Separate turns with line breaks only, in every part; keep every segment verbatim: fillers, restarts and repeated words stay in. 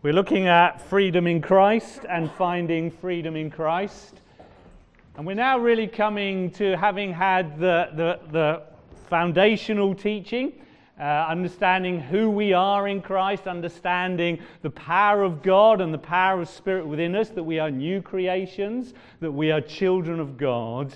We're looking at freedom in Christ and finding freedom in Christ. And we're now really coming to having had the, the, the foundational teaching, uh, understanding who we are in Christ, understanding the power of God and the power of Spirit within us, that we are new creations, that we are children of God.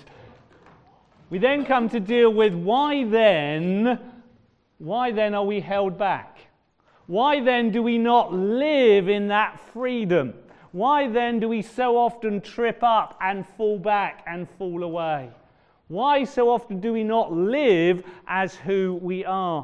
We then come to deal with why then, why then are we held back? Why then do we not live in that freedom? Why then do we so often trip up and fall back and fall away? Why so often do we not live as who we are?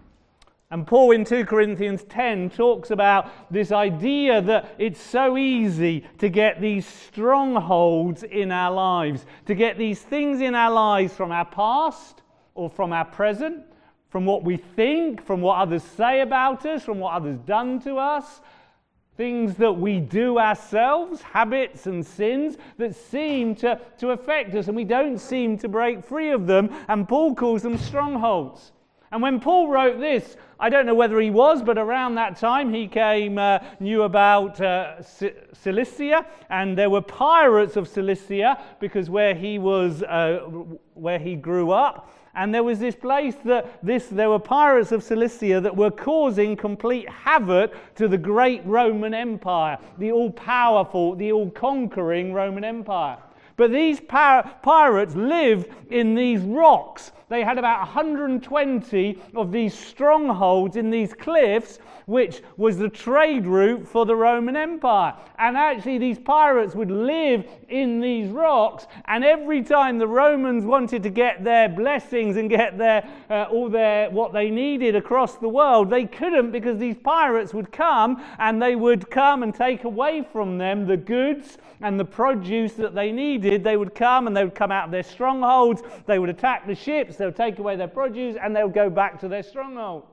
And Paul in two Corinthians ten talks about this idea that it's so easy to get these strongholds in our lives, to get these things in our lives from our past or from our present, from what we think, from what others say about us, from what others done to us, things that we do ourselves, habits and sins that seem to, to affect us, and we don't seem to break free of them, and Paul calls them strongholds. And when Paul wrote this, I don't know whether he was, but around that time he came, uh, knew about uh, Cilicia, and there were pirates of Cilicia, because where he was, uh, where he grew up, and there was this place that this there were pirates of Cilicia that were causing complete havoc to the great Roman Empire, the all-powerful, the all-conquering Roman Empire. But these pir- pirates lived in these rocks. They had about one hundred twenty of these strongholds in these cliffs, which was the trade route for the Roman Empire. And actually these pirates would live in these rocks, and every time the Romans wanted to get their blessings and get their uh, all their what they needed across the world, they couldn't, because these pirates would come and they would come and take away from them the goods and the produce that they needed. They would come and they would come out of their strongholds, they would attack the ships, they would take away their produce, and they would go back to their strongholds.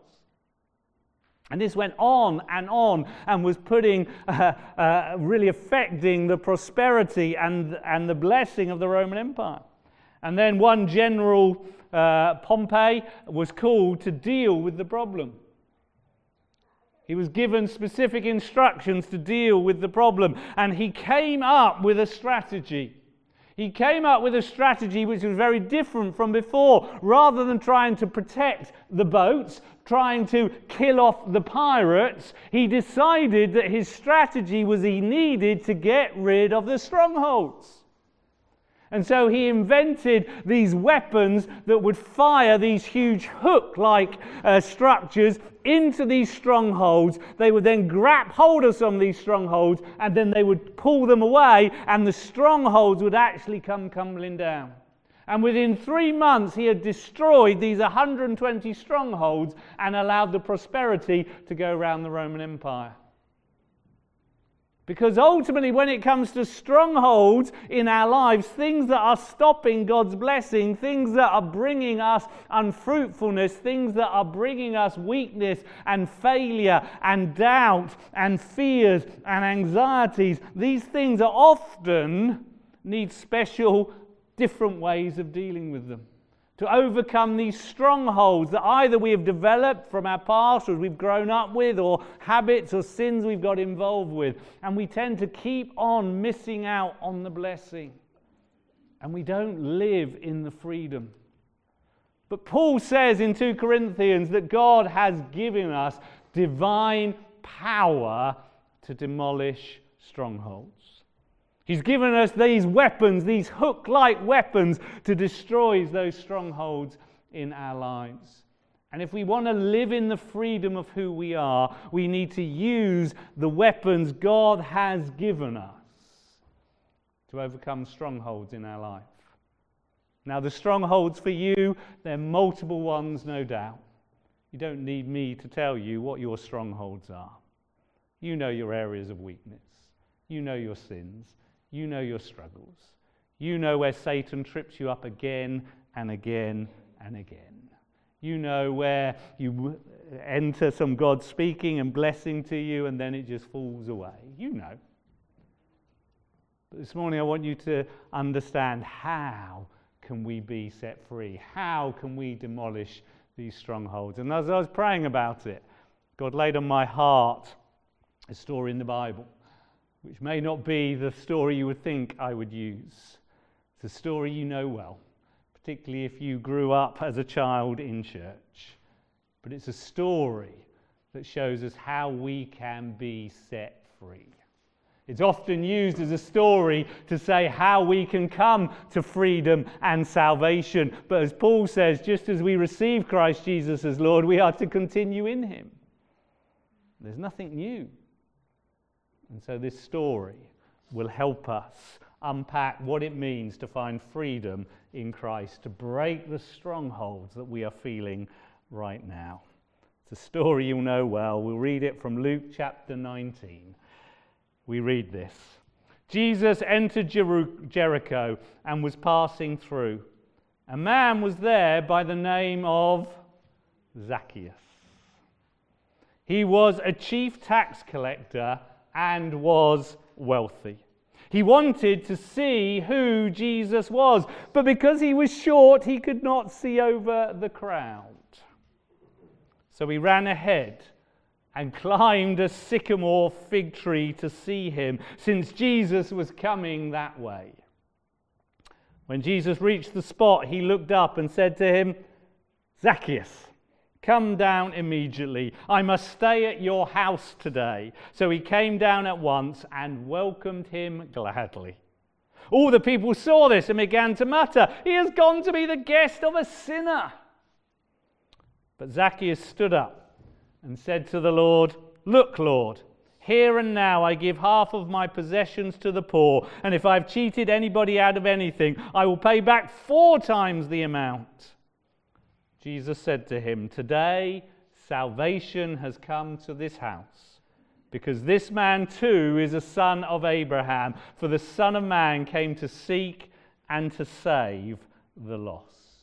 And this went on and on and was putting, uh, uh, really affecting the prosperity and, and the blessing of the Roman Empire. And then one general, uh, Pompey, was called to deal with the problem. He was given specific instructions to deal with the problem, and he came up with a strategy. He came up with a strategy which was very different from before. Rather than trying to protect the boats, trying to kill off the pirates, he decided that his strategy was he needed to get rid of the strongholds. And so he invented these weapons that would fire these huge hook-like uh, structures into these strongholds. They would then grab hold of some of these strongholds, and then they would pull them away, and the strongholds would actually come tumbling down. And within three months, he had destroyed these one hundred twenty strongholds and allowed the prosperity to go around the Roman Empire. Because ultimately, when it comes to strongholds in our lives, things that are stopping God's blessing, things that are bringing us unfruitfulness, things that are bringing us weakness and failure and doubt and fears and anxieties, these things are often need special, different ways of dealing with them. To overcome these strongholds that either we have developed from our past or we've grown up with, or habits or sins we've got involved with. And we tend to keep on missing out on the blessing. And we don't live in the freedom. But Paul says in two Corinthians that God has given us divine power to demolish strongholds. He's given us these weapons, these hook-like weapons, to destroy those strongholds in our lives. And if we want to live in the freedom of who we are, we need to use the weapons God has given us to overcome strongholds in our life. Now, the strongholds for you, they're multiple ones, no doubt. You don't need me to tell you what your strongholds are. You know your areas of weakness. You know your sins. You know your struggles. You know where Satan trips you up again and again and again. You know where you enter some God speaking and blessing to you, and then it just falls away. You know. But this morning I want you to understand, how can we be set free? How can we demolish these strongholds? And as I was praying about it, God laid on my heart a story in the Bible, which may not be the story you would think I would use. It's a story you know well, particularly if you grew up as a child in church. But it's a story that shows us how we can be set free. It's often used as a story to say how we can come to freedom and salvation. But as Paul says, just as we receive Christ Jesus as Lord, we are to continue in him. There's nothing new. And so this story will help us unpack what it means to find freedom in Christ, to break the strongholds that we are feeling right now. It's a story you'll know well. We'll read it from Luke chapter nineteen. We read this. Jesus entered Jer- Jericho and was passing through. A man was there by the name of Zacchaeus. He was a chief tax collector and was wealthy. He wanted to see who Jesus was, but because he was short, he could not see over the crowd. So he ran ahead and climbed a sycamore fig tree to see him, since Jesus was coming that way. When Jesus reached the spot, he looked up and said to him, Zacchaeus, come down immediately. I must stay at your house today. So he came down at once and welcomed him gladly. All the people saw this and began to mutter, he has gone to be the guest of a sinner. But Zacchaeus stood up and said to the Lord, look, Lord, here and now I give half of my possessions to the poor, and if I've cheated anybody out of anything, I will pay back four times the amount. Jesus said to him, today salvation has come to this house, because this man too is a son of Abraham, for the Son of Man came to seek and to save the lost.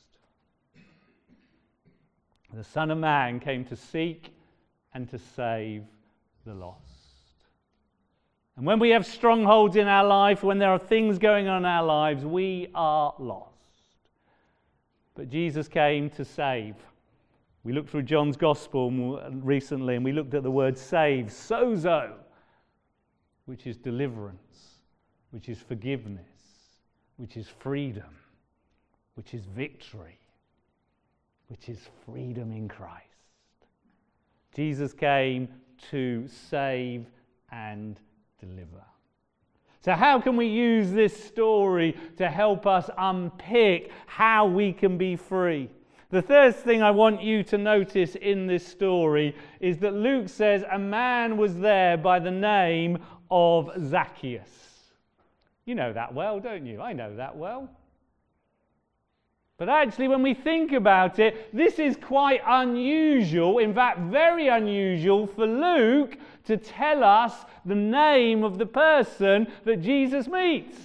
The Son of Man came to seek and to save the lost. And when we have strongholds in our life, when there are things going on in our lives, we are lost. But Jesus came to save. We looked through John's Gospel recently and we looked at the word save, sozo, which is deliverance, which is forgiveness, which is freedom, which is victory, which is freedom in Christ. Jesus came to save and deliver. So how can we use this story to help us unpick how we can be free? The third thing I want you to notice in this story is that Luke says a man was there by the name of Zacchaeus. You know that well, don't you? I know that well. But actually, when we think about it, this is quite unusual, in fact, very unusual for Luke to tell us the name of the person that Jesus meets.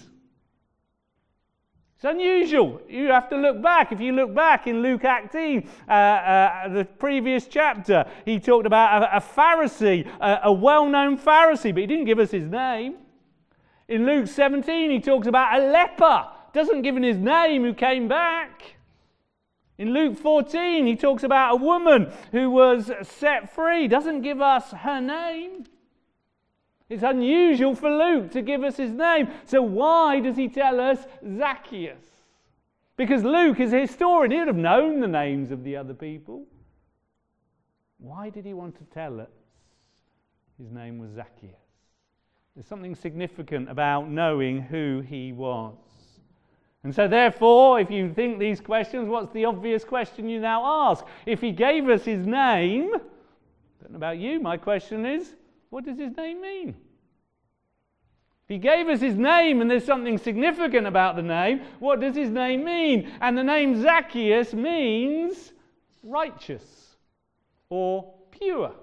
It's unusual. You have to look back. If you look back in Luke eighteen, uh, uh, the previous chapter, he talked about a, a Pharisee, a, a well-known Pharisee, but he didn't give us his name. In Luke seventeen, he talks about a leper. Doesn't give his name who came back. In Luke fourteen, he talks about a woman who was set free. Doesn't give us her name. It's unusual for Luke to give us his name. So why does he tell us Zacchaeus? Because Luke is a historian. He would have known the names of the other people. Why did he want to tell us his name was Zacchaeus? There's something significant about knowing who he was. And so therefore, if you think these questions, what's the obvious question you now ask? If he gave us his name, I don't know about you, my question is, what does his name mean? If he gave us his name and there's something significant about the name, what does his name mean? And the name Zacchaeus means righteous or pure.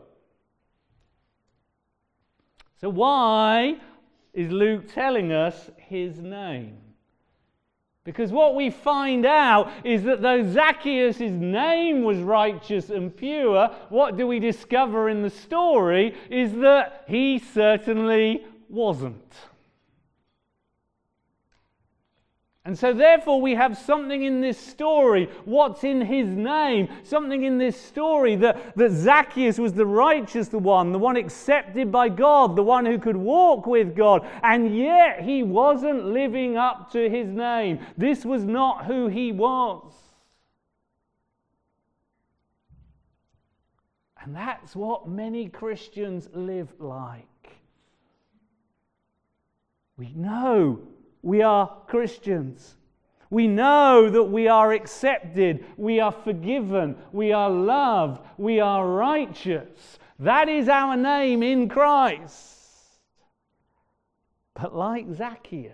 So why is Luke telling us his name? Because what we find out is that though Zacchaeus' name was righteous and pure, what do we discover in the story is that he certainly wasn't. And so therefore we have something in this story, what's in his name, something in this story that, that Zacchaeus was the righteous one, the one accepted by God, the one who could walk with God, and yet he wasn't living up to his name. This was not who he was. And that's what many Christians live like. We know we are Christians. We know that we are accepted, we are forgiven, we are loved, we are righteous. That is our name in Christ. But like Zacchaeus,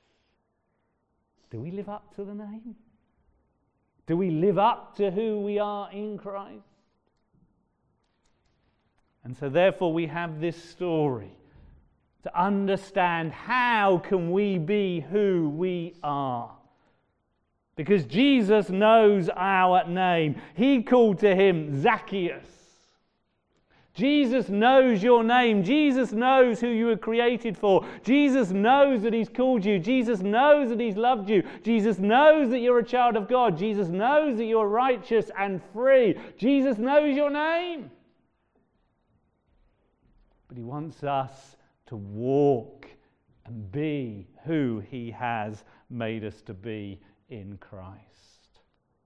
do we live up to the name? Do we live up to who we are in Christ? And so therefore we have this story to understand how can we be who we are. Because Jesus knows our name. He called to him Zacchaeus. Jesus knows your name. Jesus knows who you were created for. Jesus knows that he's called you. Jesus knows that he's loved you. Jesus knows that you're a child of God. Jesus knows that you're righteous and free. Jesus knows your name. But he wants us to walk and be who he has made us to be in Christ.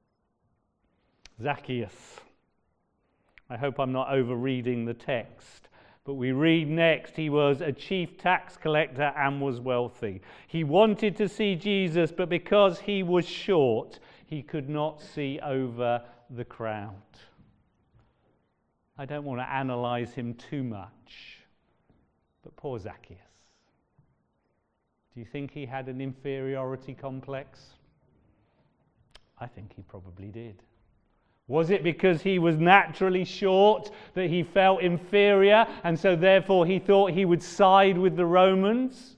Zacchaeus. I hope I'm not overreading the text, but we read next, he was a chief tax collector and was wealthy. He wanted to see Jesus, but because he was short, he could not see over the crowd. I don't want to analyze him too much. But poor Zacchaeus. Do you think he had an inferiority complex? I think he probably did. Was it because he was naturally short that he felt inferior and so therefore he thought he would side with the Romans?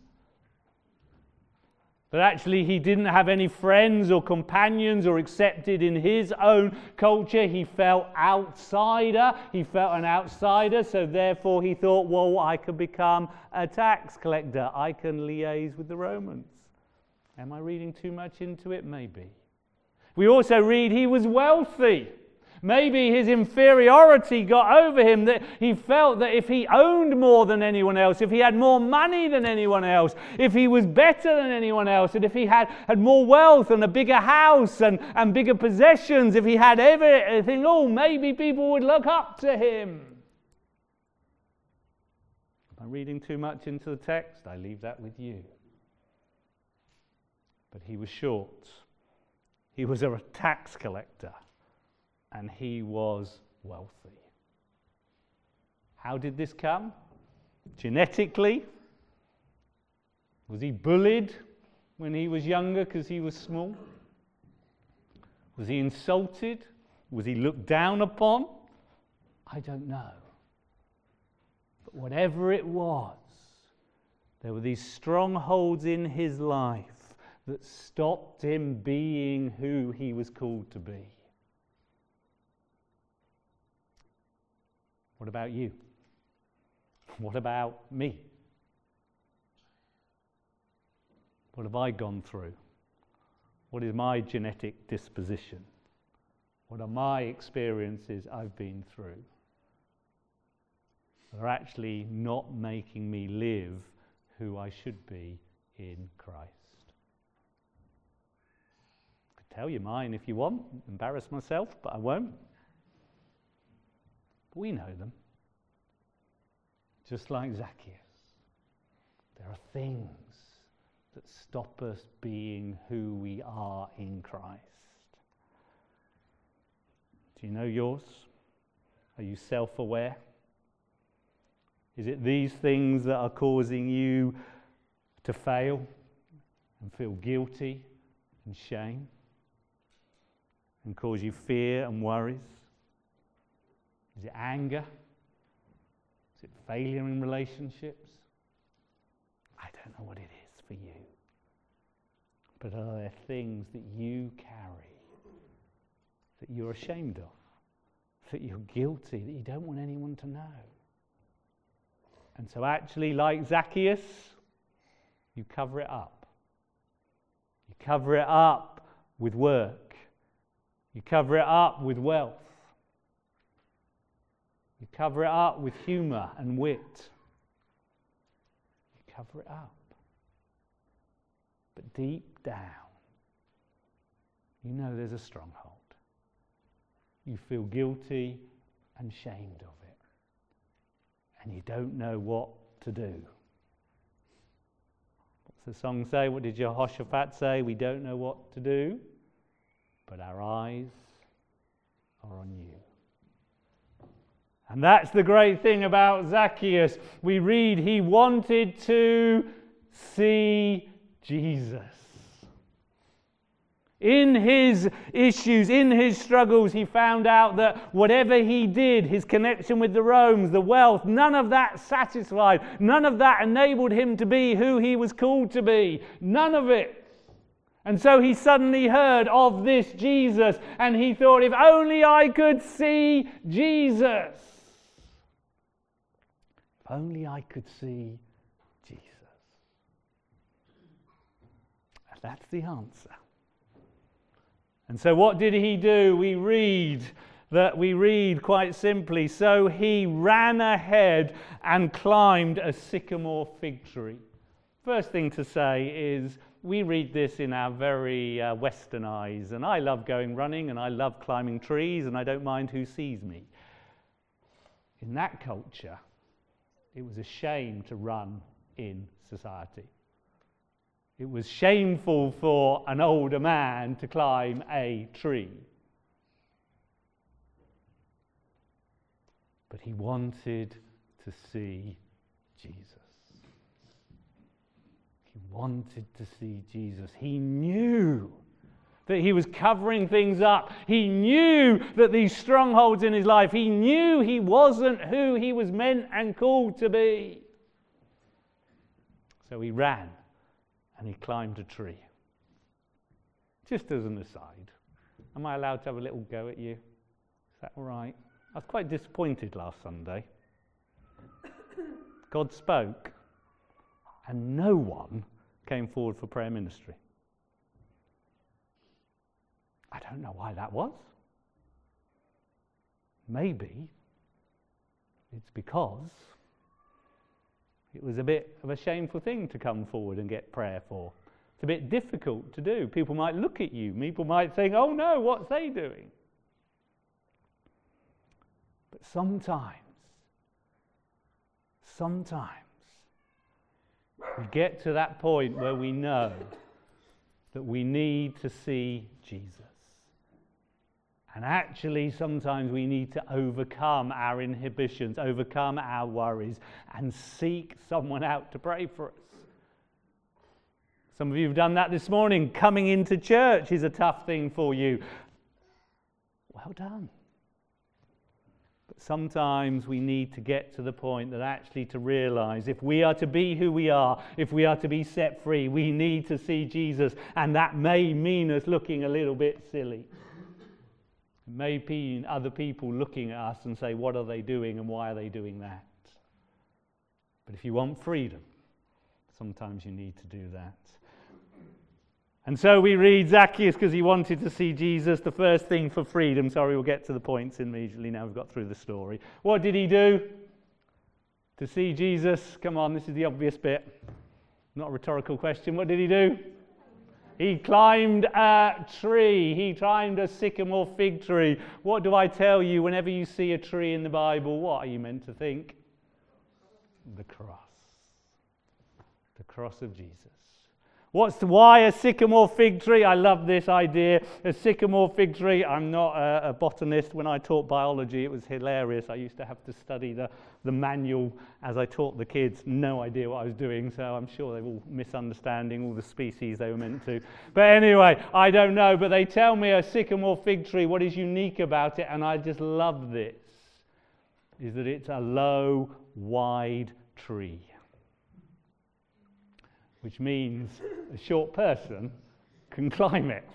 But actually he didn't have any friends or companions or accepted in his own culture. He felt outsider. He felt an outsider, so therefore he thought, well, I could become a tax collector. I can liaise with the Romans. Am I reading too much into it? Maybe. We also read he was wealthy. Maybe his inferiority got over him, that he felt that if he owned more than anyone else, if he had more money than anyone else, if he was better than anyone else, and if he had, had more wealth and a bigger house and, and bigger possessions, if he had everything, oh, maybe people would look up to him. Am I reading too much into the text? I leave that with you. But he was short. He was a tax collector. And he was wealthy. How did this come? Genetically? Was he bullied when he was younger because he was small? Was he insulted? Was he looked down upon? I don't know. But whatever it was, there were these strongholds in his life that stopped him being who he was called to be. What about you? What about me? What have I gone through? What is my genetic disposition? What are my experiences I've been through? They're actually not making me live who I should be in Christ. I could tell you mine if you want, embarrass myself, but I won't. We know them. Just like Zacchaeus. There are things that stop us being who we are in Christ. Do you know yours? Are you self-aware? Is it these things that are causing you to fail and feel guilty and shame and cause you fear and worries? Is it anger? Is it failure in relationships? I don't know what it is for you. But are there things that you carry that you're ashamed of, that you're guilty, that you don't want anyone to know? And so actually, like Zacchaeus, you cover it up. You cover it up with work. You cover it up with wealth. You cover it up with humour and wit. You cover it up. But deep down, you know there's a stronghold. You feel guilty and ashamed of it. And you don't know what to do. What's the song say? What did Jehoshaphat say? We don't know what to do, but our eyes are on you. And that's the great thing about Zacchaeus. We read he wanted to see Jesus. In his issues, in his struggles, he found out that whatever he did, his connection with the Romans, the wealth, none of that satisfied. None of that enabled him to be who he was called to be. None of it. And so he suddenly heard of this Jesus, and he thought, if only I could see Jesus. If only I could see Jesus. And that's the answer. And so what did he do? We read that we read quite simply, so he ran ahead and climbed a sycamore fig tree. First thing to say is we read this in our very uh, Western eyes, and I love going running and I love climbing trees and I don't mind who sees me. In that culture, it was a shame to run in society. It was shameful for an older man to climb a tree. But he wanted to see Jesus. He wanted to see Jesus. He knew that he was covering things up. He knew that these strongholds in his life, he knew he wasn't who he was meant and called to be. So he ran. And he climbed a tree. Just as an aside, am I allowed to have a little go at you? Is that all right? I was quite disappointed last Sunday. God spoke, and no one came forward for prayer ministry. I don't know why that was. Maybe it's because it was a bit of a shameful thing to come forward and get prayer for. It's a bit difficult to do. People might look at you. People might think, oh no, what's they doing? But sometimes, sometimes, we get to that point where we know that we need to see Jesus. And actually, sometimes we need to overcome our inhibitions, overcome our worries, and seek someone out to pray for us. Some of you have done that this morning. Coming into church is a tough thing for you. Well done. But sometimes we need to get to the point that actually to realize if we are to be who we are, if we are to be set free, we need to see Jesus. And that may mean us looking a little bit silly. It may be other people looking at us and say, what are they doing and why are they doing that? But if you want freedom, sometimes you need to do that. And so we read Zacchaeus because he wanted to see Jesus. The first thing for freedom, sorry, we'll get to the points immediately now we've got through the story. What did he do to see Jesus? Come on, this is the obvious bit. Not a rhetorical question. What did he do? He climbed a tree. He climbed a sycamore fig tree. What do I tell you whenever you see a tree in the Bible? What are you meant to think? The cross. The cross of Jesus. What's the, why a sycamore fig tree? I love this idea. A sycamore fig tree. I'm not a, a botanist. When I taught biology, it was hilarious. I used to have to study the, the manual as I taught the kids. No idea what I was doing, so I'm sure they were all misunderstanding all the species they were meant to. But anyway, I don't know. But they tell me a sycamore fig tree, what is unique about it, and I just love this, is that it's a low, wide tree. Which means a short person can climb it.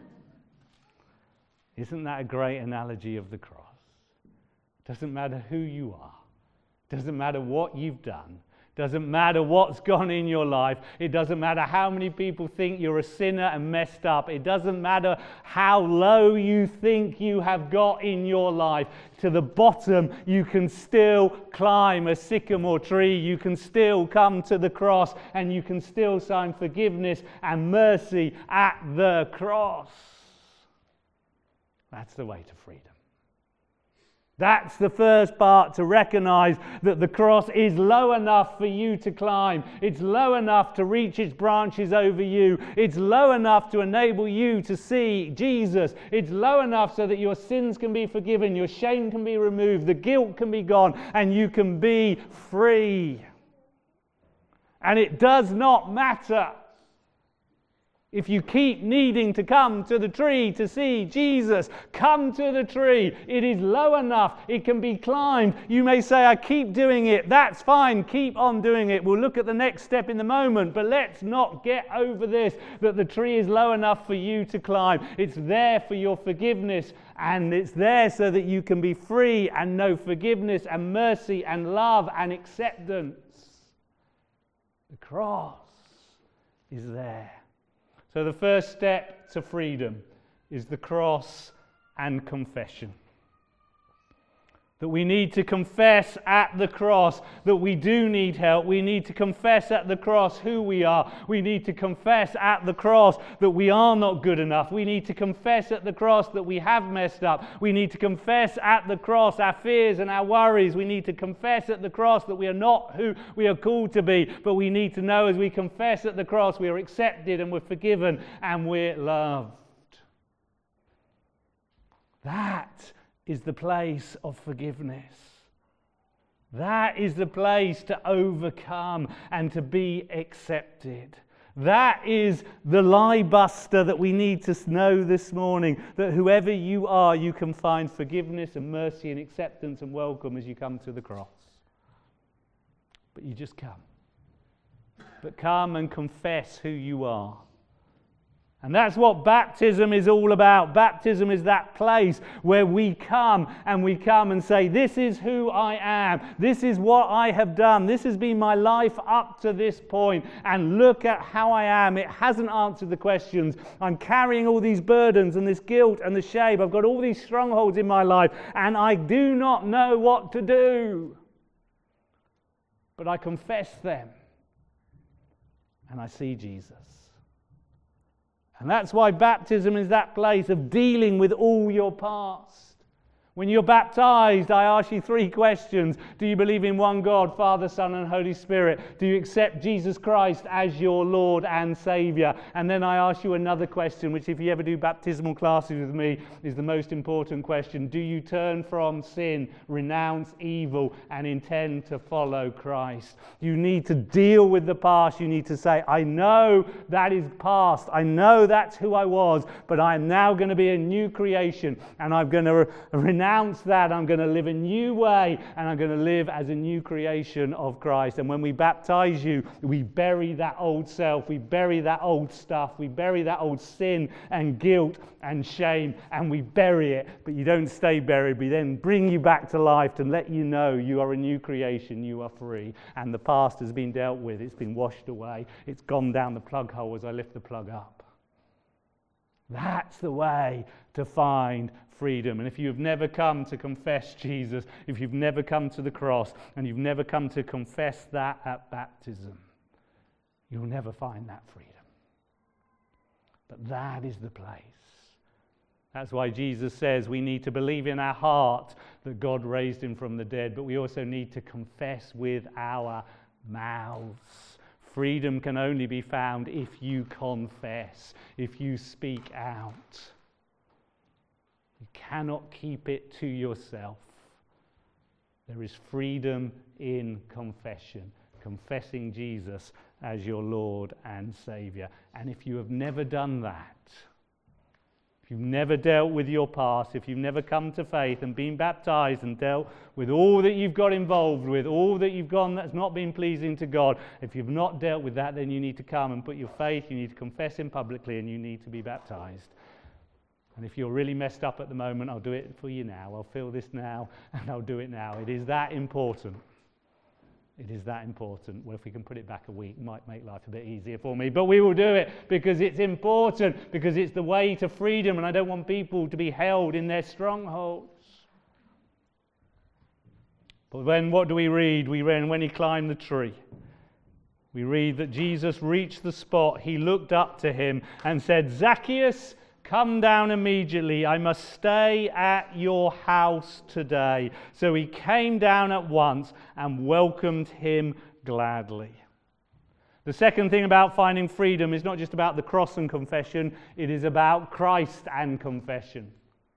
Isn't that a great analogy of the cross? Doesn't matter who you are. Doesn't matter what you've done. Doesn't matter what's gone in your life. It doesn't matter how many people think you're a sinner and messed up. It doesn't matter how low you think you have got in your life. To the bottom, you can still climb a sycamore tree. You can still come to the cross, and you can still find forgiveness and mercy at the cross. That's the way to freedom. That's the first part, to recognize that the cross is low enough for you to climb. It's low enough to reach its branches over you. It's low enough to enable you to see Jesus. It's low enough so that your sins can be forgiven, your shame can be removed, the guilt can be gone, and you can be free. And it does not matter if you keep needing to come to the tree to see Jesus. Come to the tree. It is low enough. It can be climbed. You may say, I keep doing it. That's fine. Keep on doing it. We'll look at the next step in the moment. But let's not get over this, that the tree is low enough for you to climb. It's there for your forgiveness. And it's there so that you can be free and know forgiveness and mercy and love and acceptance. The cross is there. So the first step to freedom is the cross and confession. That we need to confess at the cross that we do need help. We need to confess at the cross who we are. We need to confess at the cross that we are not good enough. We need to confess at the cross that we have messed up. We need to confess at the cross our fears and our worries. We need to confess at the cross that we are not who we are called to be. But we need to know as we confess at the cross we are accepted and we're forgiven and we're loved. That is the place of forgiveness. That is the place to overcome and to be accepted. That is the lie buster that we need to know this morning, that whoever you are, you can find forgiveness and mercy and acceptance and welcome as you come to the cross. But you just come. But come and confess who you are. And that's what baptism is all about. Baptism is that place where we come and we come and say, this is who I am. This is what I have done. This has been my life up to this point. And look at how I am. It hasn't answered the questions. I'm carrying all these burdens and this guilt and the shame. I've got all these strongholds in my life and I do not know what to do. But I confess them and I see Jesus. And that's why baptism is that place of dealing with all your past. When you're baptized, I ask you three questions. Do you believe in one God, Father, Son, and Holy Spirit? Do you accept Jesus Christ as your Lord and Savior? And then I ask you another question, which if you ever do baptismal classes with me, is the most important question. Do you turn from sin, renounce evil, and intend to follow Christ? You need to deal with the past. You need to say, I know that is past. I know that's who I was, but I am now going to be a new creation, and I'm going to re- renounce that. I'm going to live a new way, and I'm going to live as a new creation of Christ. And when we baptize you, we bury that old self, we bury that old stuff, we bury that old sin and guilt and shame, and we bury it. But you don't stay buried. We then bring you back to life to let you know you are a new creation, you are free, and the past has been dealt with, it's been washed away, it's gone down the plug hole as I lift the plug up. That's the way to find freedom. And if you've never come to confess Jesus, if you've never come to the cross, and you've never come to confess that at baptism, you'll never find that freedom. But that is the place. That's why Jesus says we need to believe in our heart that God raised him from the dead, but we also need to confess with our mouths. Freedom can only be found if you confess, if you speak out. You cannot keep it to yourself. There is freedom in confession, confessing Jesus as your Lord and Savior. And if you have never done that, if you've never dealt with your past, if you've never come to faith and been baptized and dealt with all that you've got involved with, all that you've gone that's not been pleasing to God, if you've not dealt with that, then you need to come and put your faith, you need to confess him publicly, and you need to be baptized. And if you're really messed up at the moment, I'll do it for you now. I'll feel this now, and I'll do it now. It is that important. It is that important. Well, if we can put it back a week, it might make life a bit easier for me. But we will do it because it's important, because it's the way to freedom, and I don't want people to be held in their strongholds. But then what do we read? We read when he climbed the tree. We read that Jesus reached the spot. He looked up to him and said, "Zacchaeus, come down immediately. I must stay at your house today." So he came down at once and welcomed him gladly. The second thing about finding freedom is not just about the cross and confession, it is about Christ and confession.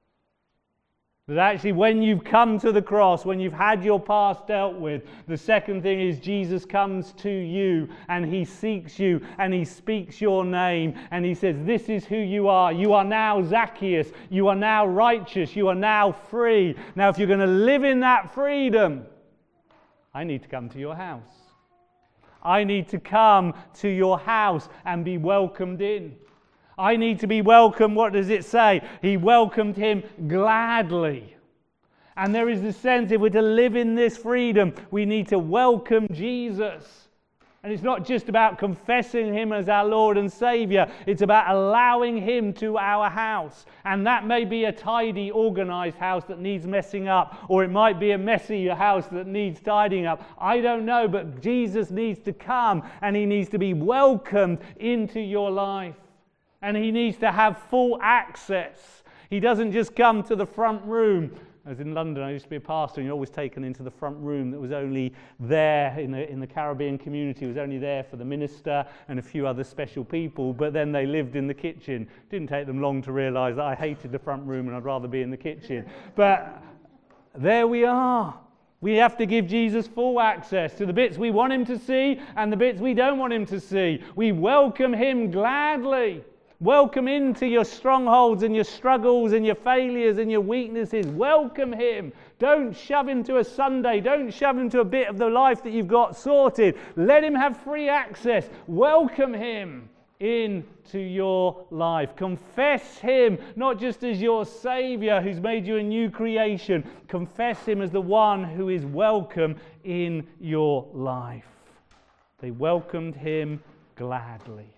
That actually when you've come to the cross, when you've had your past dealt with, the second thing is Jesus comes to you and he seeks you and he speaks your name and he says, "This is who you are. You are now Zacchaeus. You are now righteous. You are now free. Now if you're going to live in that freedom, I need to come to your house. I need to come to your house and be welcomed in. I need to be welcomed." What does it say? He welcomed him gladly. And there is the sense, if we're to live in this freedom, we need to welcome Jesus. And it's not just about confessing him as our Lord and Saviour. It's about allowing him to our house. And that may be a tidy, organised house that needs messing up. Or it might be a messy house that needs tidying up. I don't know, but Jesus needs to come and he needs to be welcomed into your life. And he needs to have full access. He doesn't just come to the front room. As in London, I used to be a pastor, and you're always taken into the front room that was only there in the, in the Caribbean community. It was only there for the minister and a few other special people, but then they lived in the kitchen. It didn't take them long to realise that I hated the front room and I'd rather be in the kitchen. But there we are. We have to give Jesus full access to the bits we want him to see and the bits we don't want him to see. We welcome him gladly. Welcome into your strongholds and your struggles and your failures and your weaknesses. Welcome him. Don't shove him to a Sunday. Don't shove him to a bit of the life that you've got sorted. Let him have free access. Welcome him into your life. Confess him not just as your Saviour who's made you a new creation. Confess him as the one who is welcome in your life. They welcomed him gladly.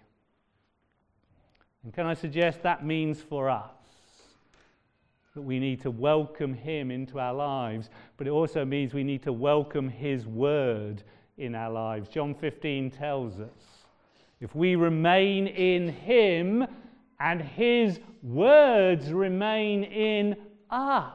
And can I suggest that means for us that we need to welcome him into our lives, but it also means we need to welcome his word in our lives. John fifteen tells us, if we remain in him and his words remain in us.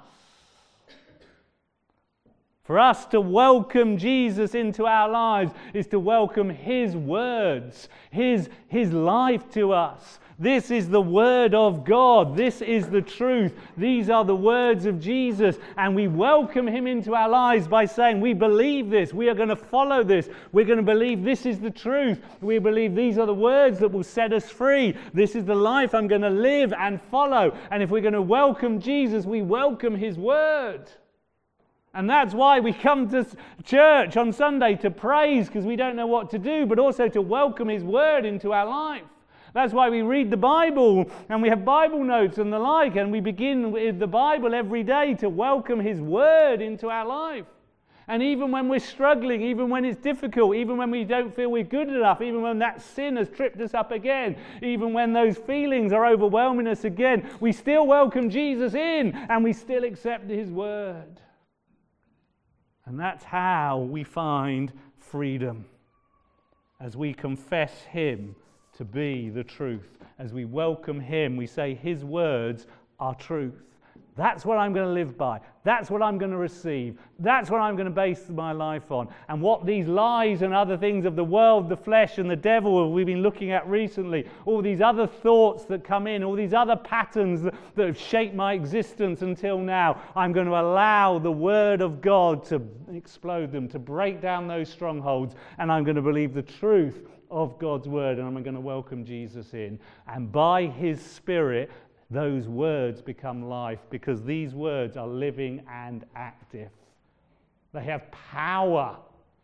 For us to welcome Jesus into our lives is to welcome his words, his, his life to us. This is the word of God. This is the truth. These are the words of Jesus. And we welcome him into our lives by saying, we believe this. We are going to follow this. We're going to believe this is the truth. We believe these are the words that will set us free. This is the life I'm going to live and follow. And if we're going to welcome Jesus, we welcome his word. And that's why we come to church on Sunday to praise, because we don't know what to do, but also to welcome his word into our life. That's why we read the Bible and we have Bible notes and the like, and we begin with the Bible every day to welcome his word into our life. And even when we're struggling, even when it's difficult, even when we don't feel we're good enough, even when that sin has tripped us up again, even when those feelings are overwhelming us again, we still welcome Jesus in and we still accept his word. And that's how we find freedom, as we confess him to be the truth. As we welcome him, we say his words are truth. That's what I'm going to live by. That's what I'm going to receive. That's what I'm going to base my life on. And what these lies and other things of the world, the flesh and the devil we've been looking at recently, all these other thoughts that come in, all these other patterns that, that have shaped my existence until now, I'm going to allow the word of God to explode them, to break down those strongholds, and I'm going to believe the truth of God's word, and I'm going to welcome Jesus in. And by his Spirit, those words become life, because these words are living and active. They have power.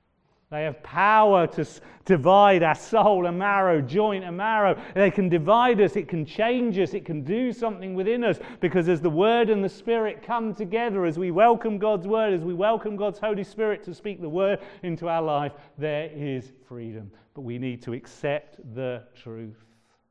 They have power to s- divide our soul and marrow, joint and marrow. They can divide us. It can change us. It can do something within us. Because as the Word and the Spirit come together, as we welcome God's Word, as we welcome God's Holy Spirit to speak the Word into our life, there is freedom. But we need to accept the truth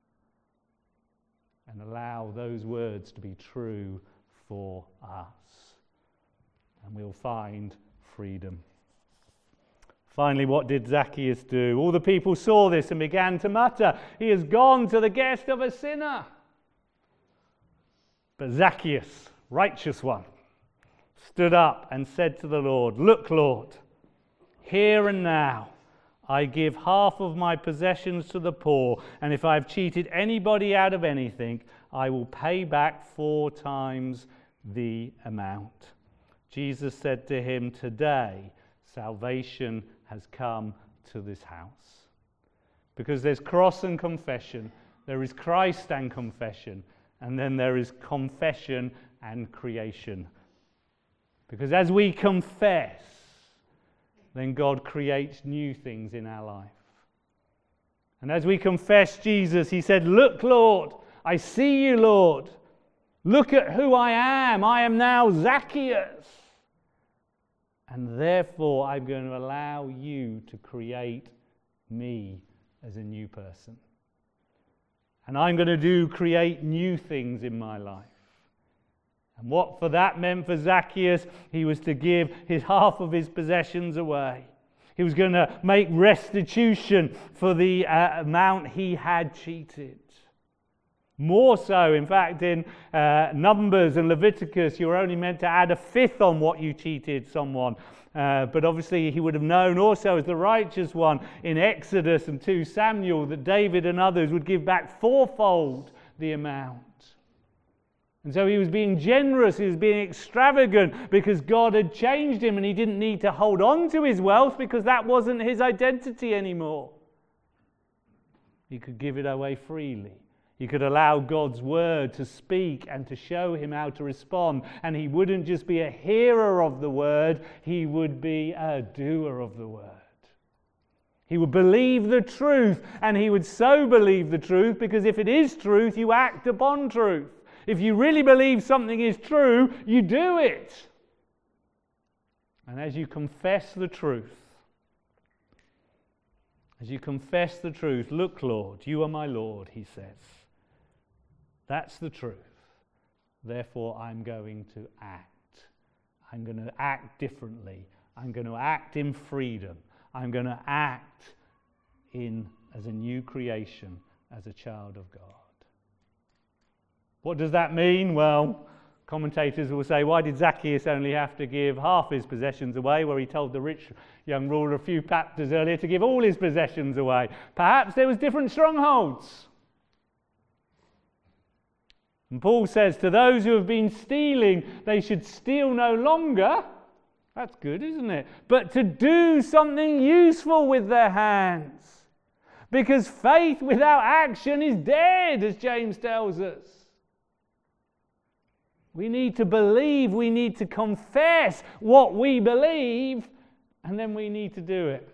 and allow those words to be true for us. And we'll find freedom. Finally, what did Zacchaeus do? All the people saw this and began to mutter, "He has gone to the guest of a sinner." But Zacchaeus, righteous one, stood up and said to the Lord, "Look, Lord, here and now I give half of my possessions to the poor, and if I have cheated anybody out of anything, I will pay back four times the amount." Jesus said to him, "Today salvation has come to this house." Because there's cross and confession, there is Christ and confession, and then there is confession and creation. Because as we confess, then God creates new things in our life. And as we confess Jesus, he said, "Look, Lord, I see you, Lord. Look at who I am. I am now Zacchaeus. And therefore, I'm going to allow you to create me as a new person. And I'm going to do create new things in my life." And what for that meant for Zacchaeus, he was to give his half of his possessions away. He was going to make restitution for the uh, amount he had cheated. More so, in fact, in uh, Numbers and Leviticus, you were only meant to add a fifth on what you cheated someone. Uh, but obviously he would have known also as the righteous one in Exodus and Second Samuel that David and others would give back fourfold the amount. And so he was being generous, he was being extravagant because God had changed him and he didn't need to hold on to his wealth because that wasn't his identity anymore. He could give it away freely. He could allow God's word to speak and to show him how to respond. And he wouldn't just be a hearer of the word, he would be a doer of the word. He would believe the truth, and he would so believe the truth because if it is truth, you act upon truth. If you really believe something is true, you do it. And as you confess the truth, as you confess the truth, "Look, Lord, you are my Lord," he says. That's the truth. Therefore, I'm going to act. I'm going to act differently. I'm going to act in freedom. I'm going to act in as a new creation, as a child of God. What does that mean? Well, commentators will say, why did Zacchaeus only have to give half his possessions away, where he told the rich young ruler a few chapters earlier to give all his possessions away? Perhaps there was different strongholds. And Paul says, to those who have been stealing, they should steal no longer. That's good, isn't it? But to do something useful with their hands. Because faith without action is dead, as James tells us. We need to believe, we need to confess what we believe, and then we need to do it.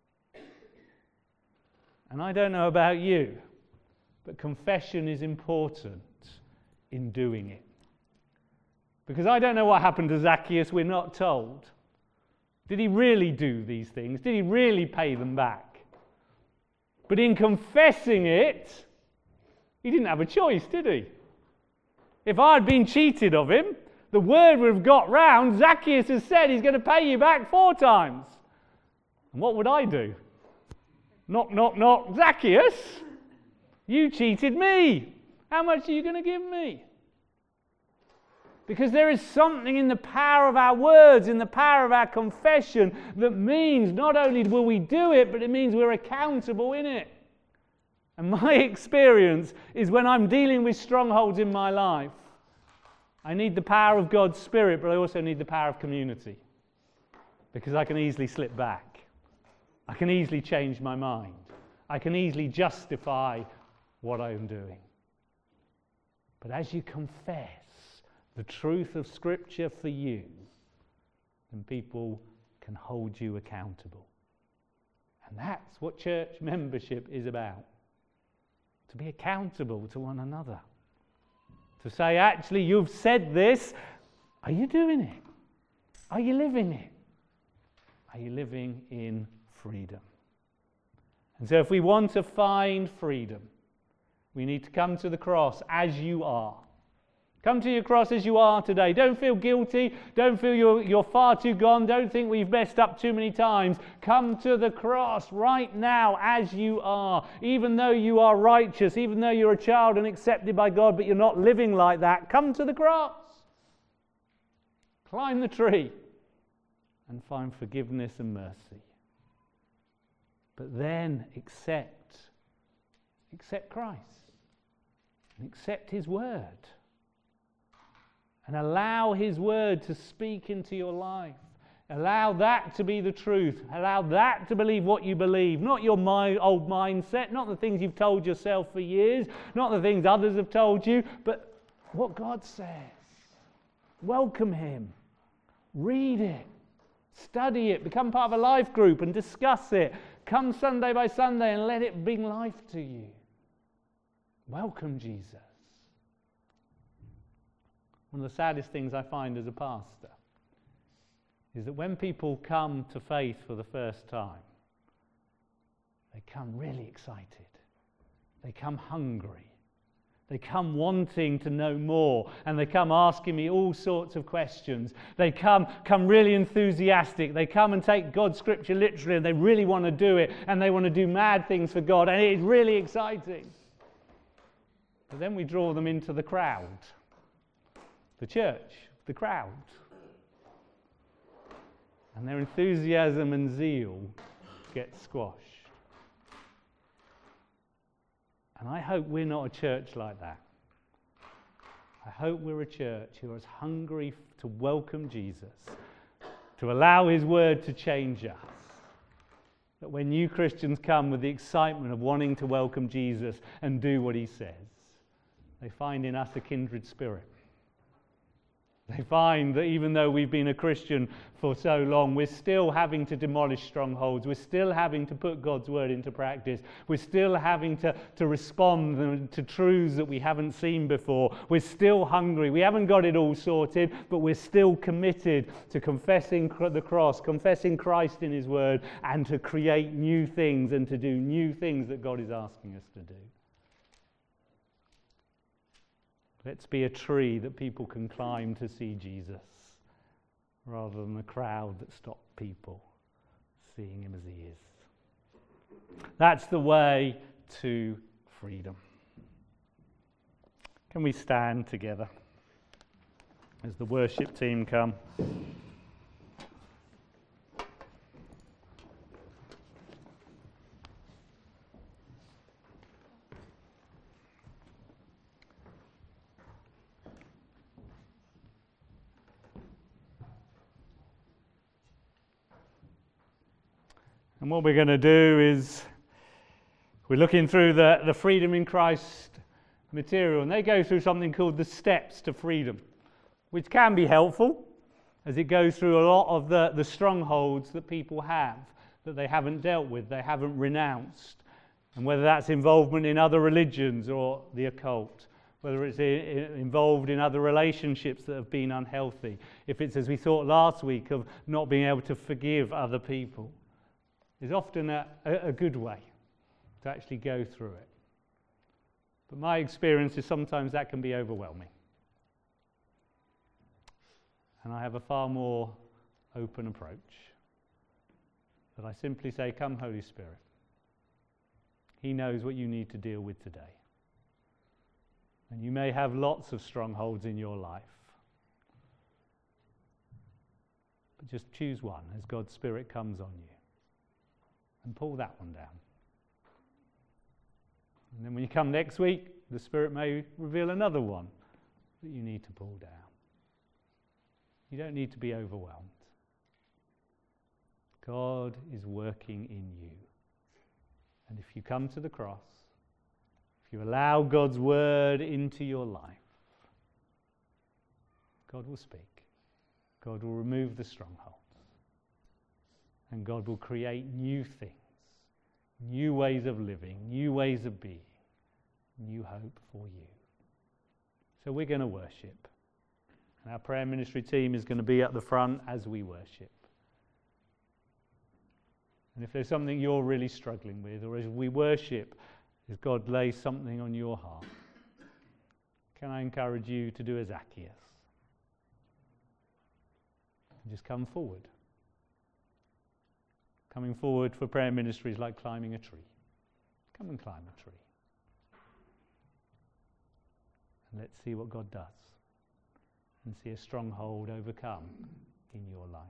And I don't know about you, but confession is important in doing it. Because I don't know what happened to Zacchaeus, we're not told. Did he really do these things? Did he really pay them back? But in confessing it, he didn't have a choice, did he? If I had been cheated of him, the word would have got round, Zacchaeus has said he's going to pay you back four times. And what would I do? Knock, knock, knock, Zacchaeus, you cheated me. How much are you going to give me? Because there is something in the power of our words, in the power of our confession, that means not only will we do it, but it means we're accountable in it. And my experience is when I'm dealing with strongholds in my life, I need the power of God's Spirit, but I also need the power of community. Because I can easily slip back. I can easily change my mind. I can easily justify what I'm doing. But as you confess the truth of Scripture for you, then people can hold you accountable. And that's what church membership is about. To be accountable to one another. To say, actually, you've said this. Are you doing it? Are you living it? Are you living in freedom? And so if we want to find freedom, we need to come to the cross as you are. Come to your cross as you are today. Don't feel guilty. Don't feel you're, you're far too gone. Don't think we've messed up too many times. Come to the cross right now as you are. Even though you are righteous, even though you're a child and accepted by God, but you're not living like that, come to the cross. Climb the tree and find forgiveness and mercy. But then accept, accept Christ and accept His word. And allow His word to speak into your life. Allow that to be the truth. Allow that to believe what you believe. Not your my, old mindset, not the things you've told yourself for years, not the things others have told you, but what God says. Welcome Him. Read it. Study it. Become part of a life group and discuss it. Come Sunday by Sunday and let it bring life to you. Welcome Jesus. One of the saddest things I find as a pastor is that when people come to faith for the first time, they come really excited. They come hungry. They come wanting to know more, and they come asking me all sorts of questions. They come, come really enthusiastic. They come and take God's scripture literally, and they really want to do it, and they want to do mad things for God, and it is really exciting. But then we draw them into the crowd. The church, the crowd. And their enthusiasm and zeal get squashed. And I hope we're not a church like that. I hope we're a church who is hungry to welcome Jesus, to allow His word to change us. That when new Christians come with the excitement of wanting to welcome Jesus and do what He says, they find in us a kindred spirit. They find that even though we've been a Christian for so long, we're still having to demolish strongholds. We're still having to put God's word into practice. We're still having to, to respond to truths that we haven't seen before. We're still hungry. We haven't got it all sorted, but we're still committed to confessing the cross, confessing Christ in His word, and to create new things and to do new things that God is asking us to do. Let's be a tree that people can climb to see Jesus, rather than the crowd that stop people seeing Him as He is. That's the way to freedom. Can we stand together as the worship team come? And what we're going to do is, we're looking through the, the Freedom in Christ material, and they go through something called the steps to freedom, which can be helpful as it goes through a lot of the, the strongholds that people have, that they haven't dealt with, they haven't renounced. And whether that's involvement in other religions or the occult, whether it's involved in other relationships that have been unhealthy, if it's, as we thought last week, of not being able to forgive other people. Is often a, a good way to actually go through it. But my experience is sometimes that can be overwhelming. And I have a far more open approach. That I simply say, come Holy Spirit. He knows what you need to deal with today. And you may have lots of strongholds in your life. But just choose one as God's Spirit comes on you. And pull that one down. And then when you come next week, the Spirit may reveal another one that you need to pull down. You don't need to be overwhelmed. God is working in you. And if you come to the cross, if you allow God's word into your life, God will speak. God will remove the strongholds. And God will create new things new ways of living, new ways of being, new hope for you. So we're going to worship. And our prayer ministry team is going to be at the front as we worship. And if there's something you're really struggling with, or as we worship, as God lays something on your heart, can I encourage you to do as Zacchaeus? And just come forward. Coming forward for prayer ministry is like climbing a tree. Come and climb a tree. And let's see what God does. And see a stronghold overcome in your life.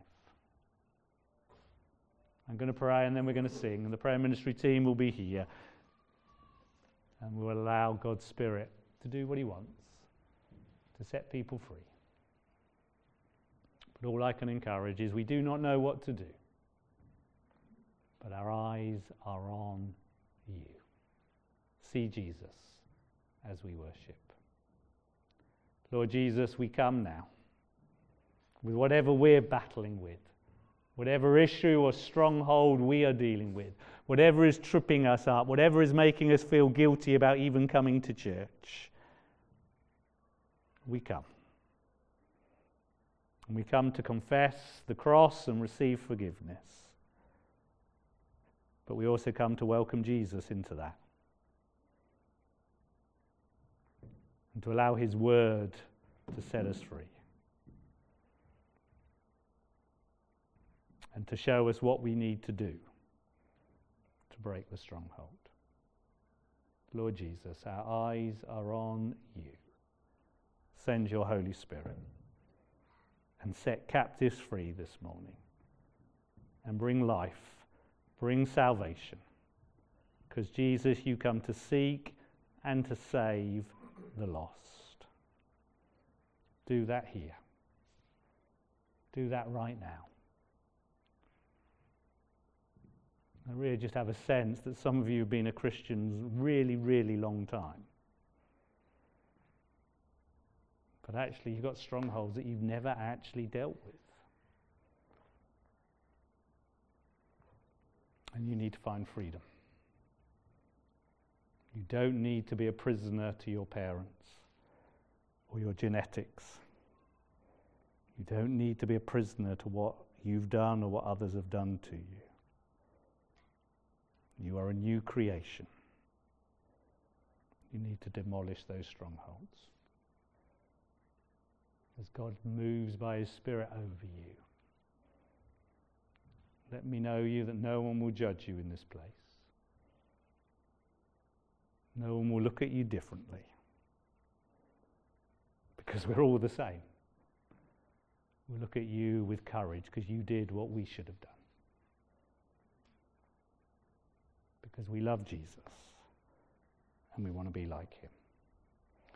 I'm going to pray and then we're going to sing, and the prayer ministry team will be here, and we'll allow God's Spirit to do what he wants, to set people free. But all I can encourage is we do not know what to do, but our eyes are on you. See Jesus as we worship. Lord Jesus, we come now with whatever we're battling with, whatever issue or stronghold we are dealing with, whatever is tripping us up, whatever is making us feel guilty about even coming to church. We come. And we come to confess the cross and receive forgiveness. But we also come to welcome Jesus into that. And to allow his word to set us free. And to show us what we need to do to break the stronghold. Lord Jesus, our eyes are on you. Send your Holy Spirit and set captives free this morning. And bring life, bring salvation. Because Jesus, you come to seek and to save the lost. Do that here. Do that right now. I really just have a sense that some of you have been a Christian a really, really long time. But actually you've got strongholds that you've never actually dealt with. And you need to find freedom. You don't need to be a prisoner to your parents or your genetics. You don't need to be a prisoner to what you've done or what others have done to you. You are a new creation. You need to demolish those strongholds. As God moves by his Spirit over you, let me know you that no one will judge you in this place. No one will look at you differently. Because we're all the same. We'll look at you with courage because you did what we should have done. Because we love Jesus and we want to be like him.